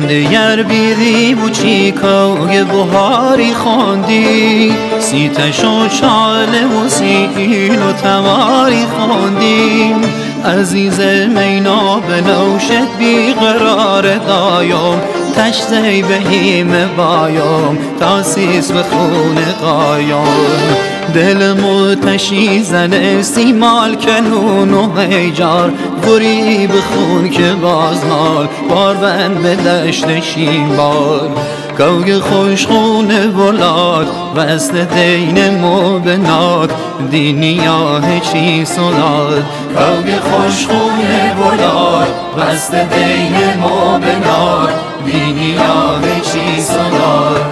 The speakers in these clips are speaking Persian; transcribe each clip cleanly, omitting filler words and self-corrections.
دگر بیریم و چیکای بهاری خواندی، سیتش و چاله و سیل و تماری خواندیم. عزیز مینا به نوشت بیقرار دایم، تشتی بهیم بایم تاسیس به خون قایم. دل متشی زن سیمال کنون و هیجار، بری بخون که بازمال باروند به دشت شیمبار. گوگ خوشخونه ولاد وست دین مبناد، دینیا چی سناد. گوگ خوشخونه ولاد وست دین مبناد، دینیا چی سناد.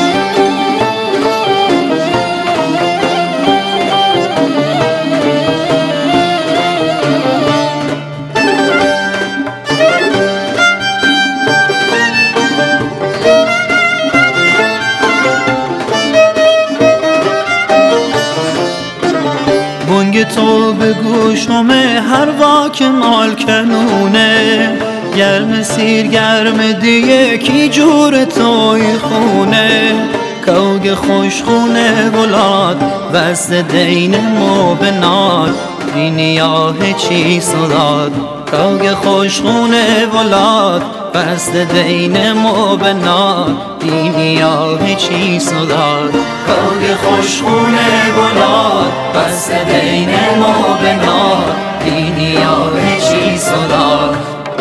بانگ تو به گوشم هر واک مال کنونه، گرم سیر گرم دیگه کی جور توی خونه. کوگ خوشخونه ولاد وست دین مبناد، دینیا چی سداد. کوگ خوشخونه ولاد وست دین مبناد، دینیا چی سداد. کوگ خوشخونه ولاد وست دین مبناد، دینیا چی سداد.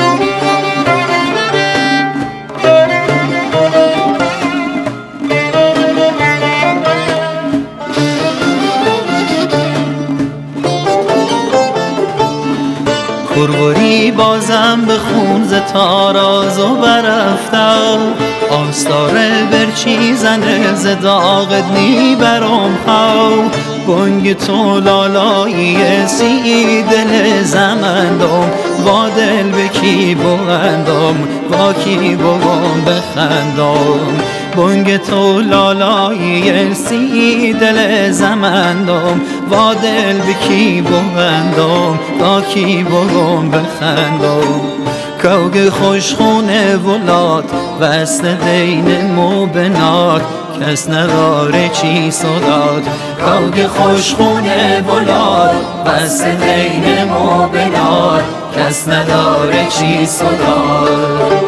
پروری بازم به خون ز تاراز و برفتم، آستاره برچی زنه ز داغت نی برام خو. بانگ تو لالایی سی دل زمندم، با دل به کی بوندم با کی بوم بخندم. بانگ تو لالایی سی دل زمندم، با دل به کی بوندم با کی بوم بخندم. کوگ خوشخونه ولاد وست دین مبناد، کس نداره چی سداد. کوگ خوشخونه ولاد وست دین مبناد، کس نداره چی سداد.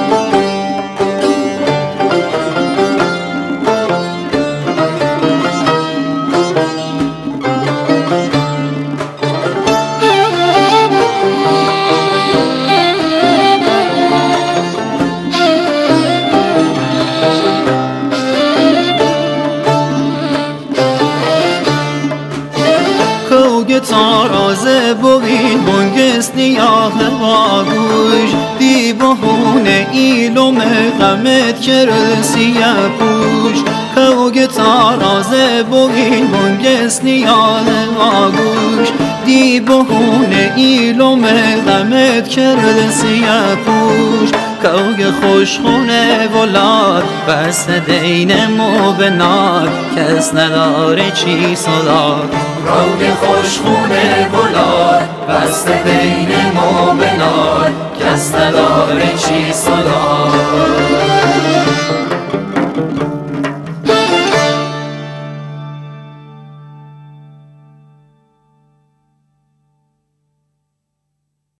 تارازه بوین بونگست نیاه واگوش، دی بهونه ایلوم غمت کرد سیه پوش. کوگ تارازه بوین بونگست نیاه واگوش، دی بهونه ایلوم غمت کرد سیه پوش. کوگ خوشخونه ولاد وست دین مبناد، کس نداره چی سداد. کوگ خوشخونه ولاد وست دین مبناد، کس نداره چی سداد.